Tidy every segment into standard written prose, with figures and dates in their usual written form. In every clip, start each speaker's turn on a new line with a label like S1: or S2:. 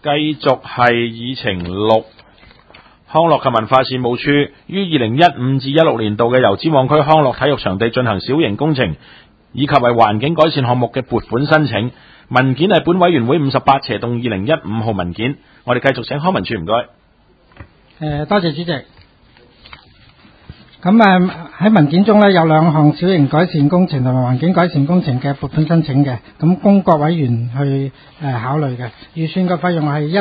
S1: 繼續係議程6，康樂及文化事務處於2015至16年度嘅油尖旺區康樂體育場地進行小型工程，以及為環境改善項目嘅撥款申請。文件係本委員會58/2015號文件。我哋繼續請康文署，唔該。
S2: 多謝主席。咁喺文件中呢，有兩項小型改善工程同埋環境改善工程嘅撥款申請嘅，咁供各委員去考慮嘅。預算嘅費用係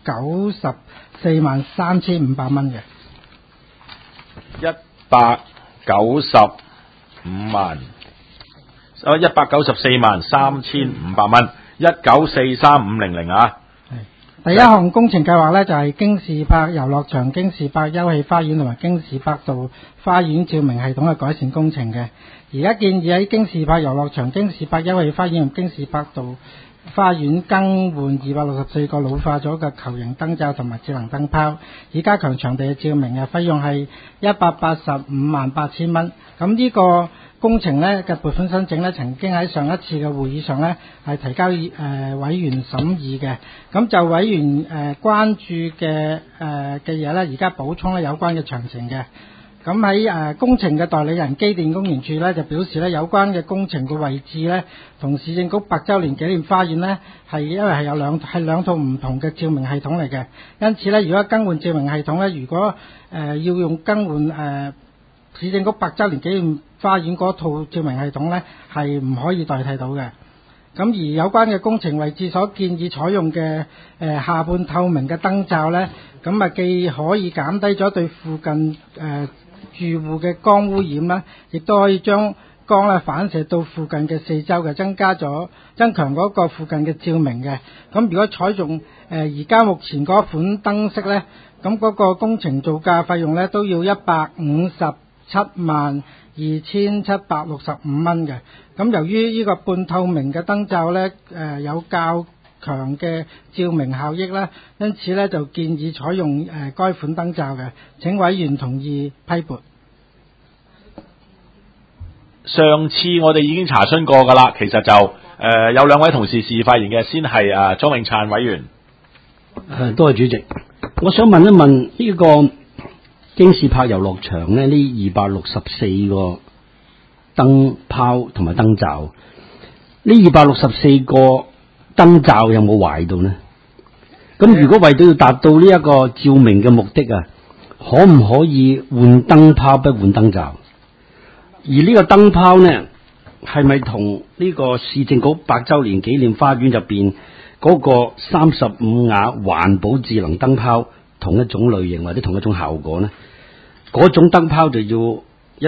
S2: 1943500蚊嘅。1943500蚊，1943500啊。第一項工程計劃呢，就係京士柏遊樂場、京士柏休憩花園同埋京士柏道花園照明系統嘅改善工程嘅。而家建議喺京士柏遊樂場、京士柏休憩花園同京士柏道花園更換264個老化咗嘅球形燈罩同埋智能燈泡，以加強場地嘅照明嘅。費用係1858000蚊。咁呢個工程呢嘅撥款申請呢，曾經喺上一次嘅會議上呢係提交委員審議嘅。咁就委員關注嘅嘢呢，而家補充呢有關嘅詳情嘅。咁喺工程嘅代理人機電工程署呢，就表示呢，有關嘅工程嘅位置呢，同市政局百周年紀念花園呢，係因為係有兩套唔同嘅照明系統嚟嘅。因此呢，如果更換照明系統呢，如果要用更換市政局百周年紀念花園嗰套照明系統呢，係唔可以代替到嘅。咁而有關嘅工程位置所建議採用嘅下半透明嘅燈罩呢，咁既可以減低咗對附近住戶嘅光污染啦，亦都可以將光反射到附近嘅四周嘅，增強嗰個附近嘅照明嘅。咁如果採用而家目前嗰款燈飾呢，咁嗰個工程造價費用呢，都要1572765蚊嘅。咁由於呢個半透明嘅燈罩呢，有較強嘅照明效益啦，因此呢就建議採用該款燈罩嘅。請委員同意批撥。
S1: 上次我哋已經查詢過㗎啦，其實就有兩位同事示意發言嘅，先係莊永燦委員。
S3: 多謝主席，我想問一問呢個京士柏遊樂場呢264個燈泡同埋燈罩，呢264個燈罩有冇壞到呢？咁如果為到要達到呢一個照明嘅目的啊，可唔可以換燈泡不換燈罩？而呢個燈泡呢，係咪同呢個市政局百周年紀念花園入邊嗰個35瓦環保智能燈泡同一種類型或者同一種效果呢？嗰種燈泡就要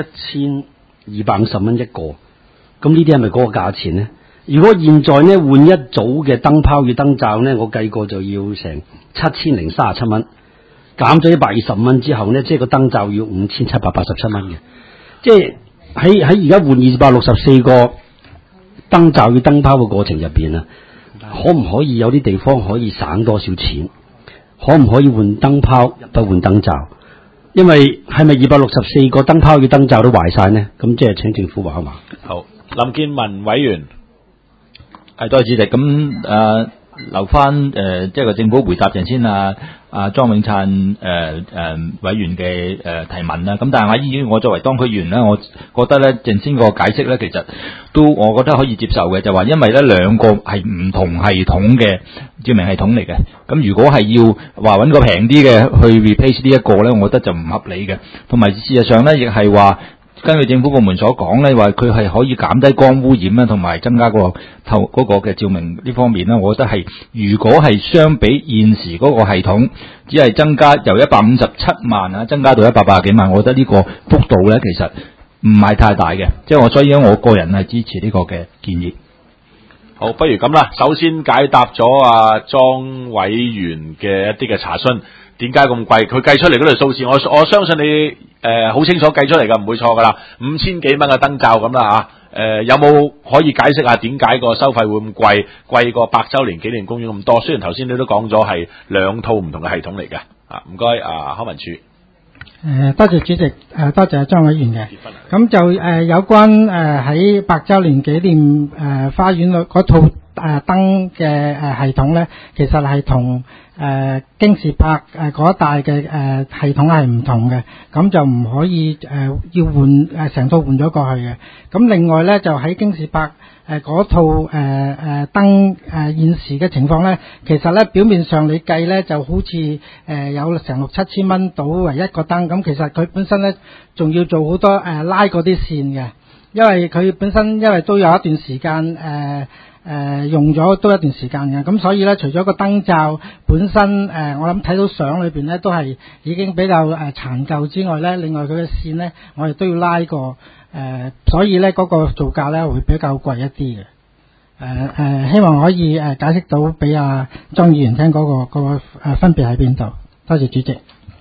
S3: 1250蚊一個，咁呢啲係咪嗰個價錢呢？如果現在呢換一組嘅燈泡與燈罩呢，我計過就要成7037蚊，減咗125蚊之後呢，即係個燈罩要5787蚊嘅。即係喺而家換264個燈罩與燈泡嘅過程入邊啊，可唔可以有啲地方可以省多少錢？可唔可以換燈泡不換燈罩？因為係咪264個燈泡與燈罩都壞晒呢？咁即係請政府話一話。
S1: 好，林建文委員。
S4: 多謝主席。咁留翻即係個政府回答陣先莊永燦委員嘅提問啦。咁但係我作為當區議員咧，我覺得咧陣先個解釋咧，其實都我覺得可以接受嘅，就話因為咧兩個係唔同系統嘅照明系統嚟嘅。咁如果係要話揾個平啲嘅去 replace 呢一個咧，我覺得就唔合理嘅。同埋事實上咧，亦係話根據政府部門所講咧，話佢係可以減低光污染啦，同埋增加嗰個嘅照明呢方面咧，我覺得係如果係相比現時嗰個系統，只係增加由157萬增加到180幾萬，我覺得呢個幅度咧其實唔係太大嘅，即係所以我個人係支持呢個嘅建議。
S1: 好，不如咁啦，首先解答咗莊委員嘅一啲嘅查詢，點解咁貴？佢計出嚟嗰條數字，我相信你好清楚計出嚟㗎，唔會錯㗎啦，5000幾蚊嘅燈罩咁啦嚇。有冇可以解釋下點解個收費會咁貴？貴過百周年紀念公園咁多？雖然頭先你都講咗係兩套唔同嘅系統嚟嘅。唔該，康文署。
S2: 多謝主席，多謝莊委員嘅。咁就有關喺百周年紀念花園嗰套燈嘅系統咧，其實係同京士柏嗰一帶嘅系統係唔同嘅，咁就唔可以要換成套換咗過去嘅。咁另外咧就喺京士柏嗰套燈現時嘅情況咧，其實咧表面上你計咧就好似有成6-7千蚊到為一個燈，咁其實佢本身咧仲要做好多拉嗰啲線嘅，因為佢本身因為都有一段時間用咗都一段時間嘅，咁所以咧除咗個燈罩本身我諗睇到相裏邊咧都係已經比較殘舊之外咧，另外佢嘅線咧我哋都要拉過，所以咧嗰個造價咧會比較貴一啲嘅。希望可以解釋到俾阿莊議員聽嗰個分別喺邊度。多謝主席。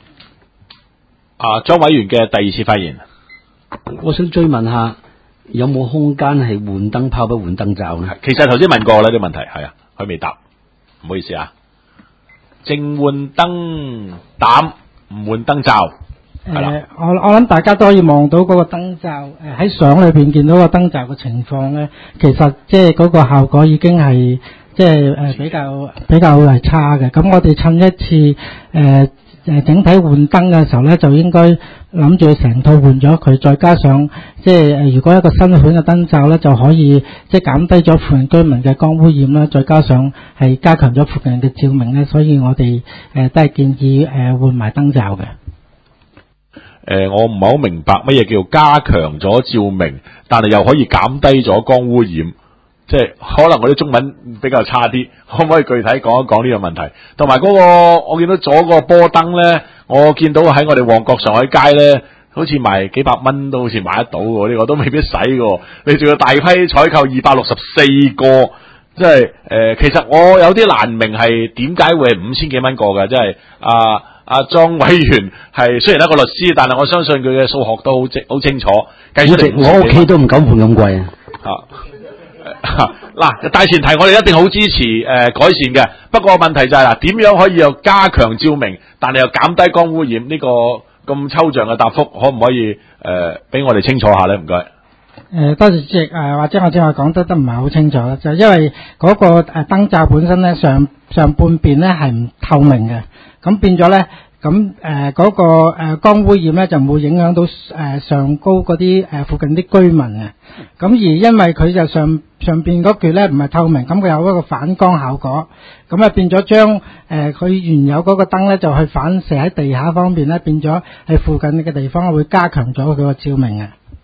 S1: 莊委員嘅第二次發言，
S3: 我想追問下，有冇空間係換燈泡不換燈罩呢？
S1: 其實頭先問過啦，啲問題係啊，佢未答，唔好意思啊。淨換燈膽唔換燈罩，係啦。
S2: 我諗大家都可以望到嗰個燈罩，喺相裏邊見到個燈罩嘅情況咧，其實即係嗰個效果已經係即係比較係差嘅。咁我哋趁一次整體換燈嘅時候咧，就應該諗住成套換咗佢，再加上即係如果一個新款嘅燈罩咧，就可以即係減低咗附近居民嘅光污染啦，再加上係加強咗附近嘅照明咧，所以我哋都係建議換埋燈罩嘅。
S1: 我唔係好明白乜嘢叫加強咗照明，但係又可以減低咗光污染。即係可能我啲中文比較差啲，可唔可以具體講一講呢個問題？同埋嗰個我見到左個波燈咧，我見到喺我哋旺角上海街咧，好似賣幾百蚊都好似買得到喎，呢個都未必使喎。你仲要大批採購264個，即係其實我有啲難明係點解會係5000幾蚊個嘅，即係阿莊委員係雖然係一個律師，但係我相信佢嘅數學都好清楚，計出嚟
S3: 我屋企都唔夠盤咁貴啊！
S1: 嗱，大前提我哋一定好支持改善嘅，不過問題就係嗱，點樣可以又加強照明，但係又減低光污染呢個咁抽象嘅答覆，可唔可以俾我哋清楚下咧？唔該。
S2: 多謝主席，或者我正話講得唔係好清楚啦，就因為嗰個燈罩本身咧上半邊咧係唔透明嘅，咁變咗咧。咁嗰個光污染咧就唔會影響到上高嗰啲附近啲居民嘅。咁而因為佢就上邊嗰橛咧唔係透明，咁佢有一個反光效果，咁啊變咗將佢原有嗰個燈咧就去反射喺地下方面咧，變咗喺附近嘅地方會加強咗佢個照明嘅。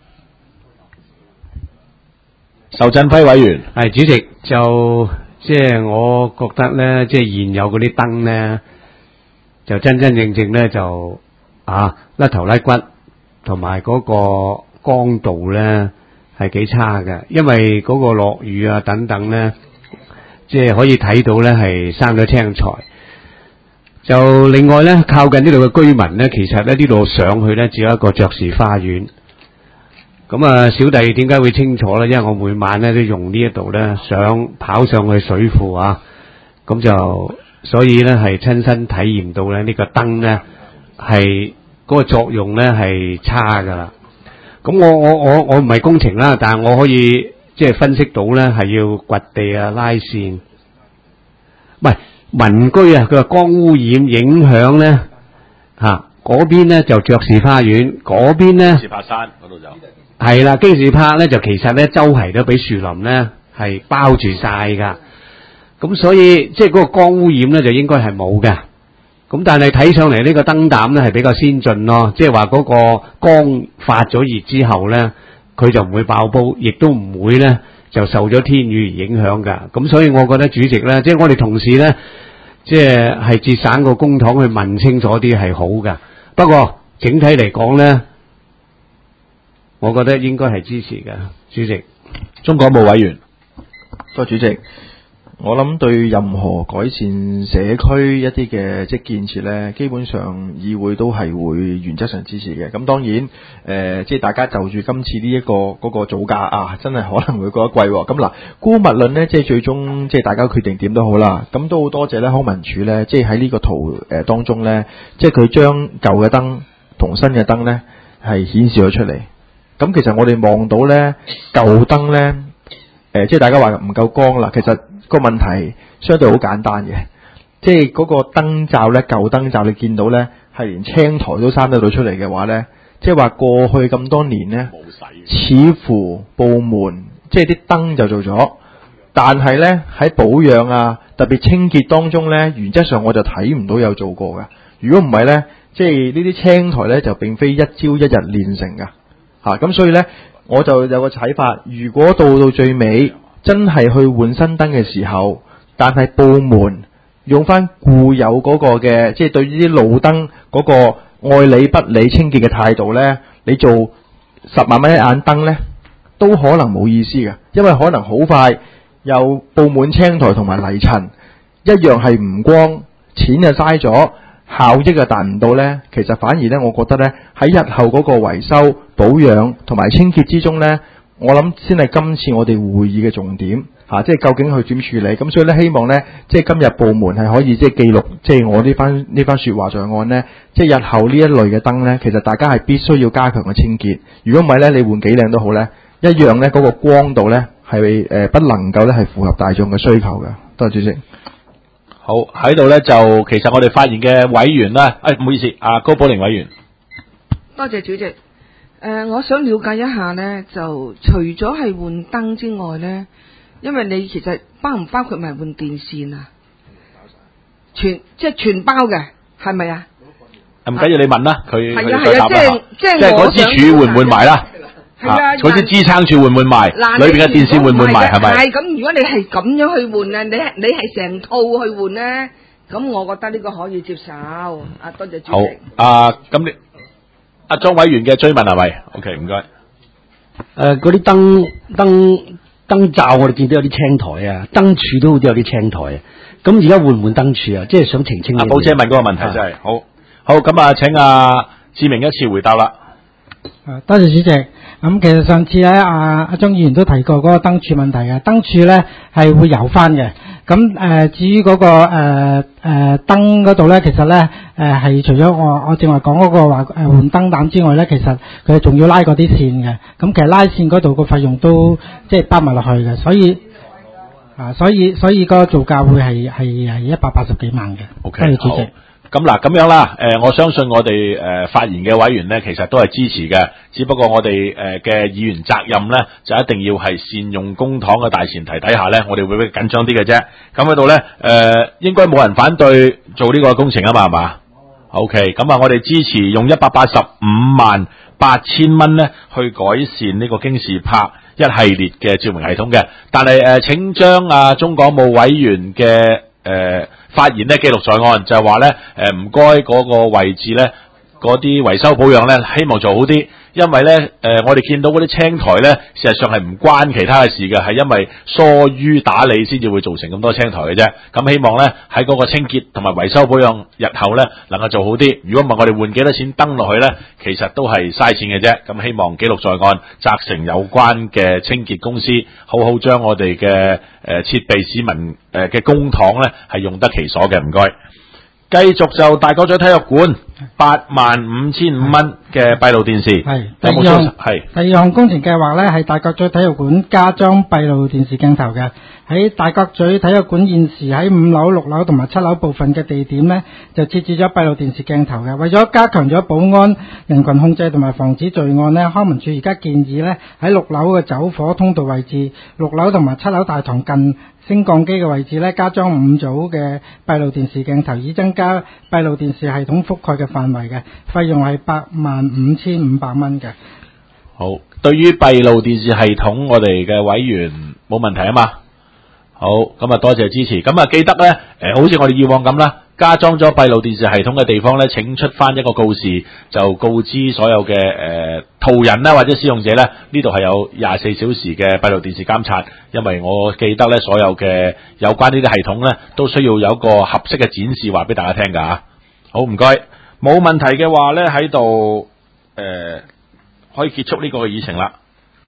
S1: 仇振輝委員，
S5: 係主席，就即係我覺得咧，即係現有嗰啲燈咧。就真真正正咧就甩頭甩骨，同埋嗰個光度咧係幾差嘅，因為嗰個落雨啊等等咧，即係可以睇到咧係生咗青苔。就另外咧，靠近呢度嘅居民咧，其實咧呢度上去咧只有一個爵士花園。咁啊，小弟點解會清楚咧？因為我每晚咧都用呢一度咧，跑上去水庫啊，咁就。所以咧係親身體驗到咧呢個燈咧係嗰個作用咧係差噶啦。咁我唔係工程啦，但係我可以即係分析到咧係要掘地啊拉線。唔係民居啊，佢話光污染影響咧嗰邊咧就爵士花園，嗰邊咧京士柏山嗰度就係啦。京士柏咧就其實咧周圍都俾樹林咧係包住晒噶。咁所以即係嗰個光污染咧就應該係冇嘅，咁但係睇上嚟呢個燈膽咧係比較先進咯，即係話嗰個光發咗熱之後咧，佢就唔會爆煲，亦都唔會咧就受咗天雨而影響㗎。咁所以我覺得主席咧，即係我哋同事咧，即係節省個公帑去問清楚啲係好㗎。不過整體嚟講咧，我覺得應該係支持嘅。主席，
S1: 中港部委員，
S6: 多謝主席。我諗對任何改善社區一啲嘅即係建設咧，基本上議會都係會原則上支持嘅。咁當然即係大家就住今次呢一個嗰個造價真係可能會覺得貴喎。咁嗱，姑勿論咧，即係最終即係大家決定點都好啦。咁都好多謝咧康文署咧，即係喺呢個圖當中咧，即係佢將舊嘅燈同新嘅燈咧係顯示咗出嚟。咁其實我哋望到咧舊燈咧，即係大家話唔夠光啦，其實個問題相對好簡單嘅，即係嗰個燈罩咧，舊燈罩你見到咧係連青苔都生得到出嚟嘅話咧，即係話過去咁多年咧，似乎部門即係啲燈就做咗，但係咧喺保養啊，特別清潔當中咧，原則上我就睇唔到有做過㗎。如果唔係咧，即係呢啲青苔咧就並非一朝一日練成㗎嚇。咁所以咧，我就有個睇法，如果到最尾真係去換新燈嘅時候，但係部門用翻固有嗰個嘅，即係對呢啲路燈嗰個愛理不理清潔嘅態度咧，你做10萬蚊一眼燈咧，都可能冇意思嘅，因為可能好快又布滿青苔同埋泥塵，一樣係唔光，錢就嘥咗，效益就達唔到咧。其實反而咧，我覺得咧喺日後嗰個維修、保養同埋清潔之中咧，我諗先係今次我哋會議嘅重點嚇，即係究竟去點處理。咁所以咧，希望咧，即係今日部門係可以即係記錄，即係我呢番説話在案咧，即係日後呢一類嘅燈咧，其實大家係必須要加強嘅清潔。如果唔係咧，你換幾靚都好咧，一樣咧嗰個光度咧係不能夠咧係符合大眾嘅需求嘅。多謝主席。
S1: 好，喺度咧就其實我哋發言嘅委員咧，唔好意思，高寶玲委員。
S7: 多謝主席。我想了解一下呢，就除咗係換燈之外呢，因為你其實包唔包括埋換電線啊？即係全包嘅，係咪啊？
S1: 唔緊要，你問啦，佢
S7: 係啊係啊，即係
S1: 嗰支柱換唔換埋啦？
S7: 係啊，
S1: 嗰啲支撐柱換唔換埋？裏邊嘅電線換唔換埋？係咪？
S7: 係咁，如果你係咁樣去換啊，你係成套去換呢，咁我覺得呢個可以接受。多謝主席。
S1: 好，咁你莊委員嘅追問係咪 ？OK， 唔該。
S3: 嗰啲燈罩我哋見到有啲青苔啊，燈柱都好似有啲青苔啊。咁而家換唔換燈柱啊？即係想澄清。
S1: 寶姐問嗰個問題真係好，咁請志明一次回答啦。
S2: 多謝主席。咁其實上次咧，阿莊議員都提過嗰個燈柱問題嘅，燈柱咧係會油翻嘅。咁至於嗰個燈嗰度咧，其實咧係除咗我正話講嗰個話換燈膽之外咧，其實佢仲要拉嗰啲線嘅。咁其實拉線嗰度個費用都即係包埋落去嘅，所以嗰個造價會係180幾萬嘅。
S1: OK，
S2: 多謝主席。
S1: 咁嗱，咁樣啦，我相信我哋發言嘅委員呢，其實都係支持嘅，只不過我哋嘅議員責任呢，就一定要係善用公帑嘅大前提底下呢，我哋會比較緊張啲嘅啫。咁喺度呢，應該冇人反對做呢個工程啊嘛，係嘛？OK，咁啊，我哋支持用1858000蚊呢去改善呢個京士柏一系列嘅照明系統嘅，但係請將中港務委員嘅發言咧記錄在案，就係話咧唔該嗰個位置咧嗰啲維修保養咧，希望做好啲，因為咧我哋見到嗰啲青苔咧，事實上係唔關其他嘅事嘅，係因為疏於打理先至會造成咁多青苔嘅啫。咁希望咧喺嗰個清潔同埋維修保養日後咧能夠做好啲。如果唔係我哋換幾多錢燈落去咧，其實都係嘥錢嘅啫。咁希望記錄在案，責成有關嘅清潔公司好好將我哋嘅設備市民嘅公帑咧係用得其所嘅。唔該。繼續就大角咀體育館85500蚊嘅閉路電視，
S2: 係
S1: 第
S2: 二項工程計劃咧，係大角咀體育館加裝閉路電視鏡頭嘅。喺大角咀體育館現時喺5樓、6樓同埋7樓部分嘅地點呢，就設置咗閉路電視鏡頭嘅。為咗加強咗保安、人群控制同埋防止罪案呢，康文署而家建議呢，喺6樓嘅走火通道位置、6樓同埋7樓大堂近升降機嘅位置呢，加裝5組嘅閉路電視鏡頭，以增加閉路電視系統覆蓋嘅範圍嘅。費用係85500蚊嘅。
S1: 好，對於閉路電視系統，我哋嘅委員冇問題啊嘛。好，咁啊多謝支持。咁啊記得咧，好似我哋以往咁啦，加裝咗閉路電視系統嘅地方咧，請出翻一個告示，就告知所有嘅途人啦或者使用者咧，呢度係有24小時嘅閉路電視監察。因為我記得咧，所有嘅有關呢啲系統咧，都需要有一個合適嘅展示話俾大家聽㗎吓。好，唔該。冇問題嘅話咧，喺度可以結束呢個議程啦。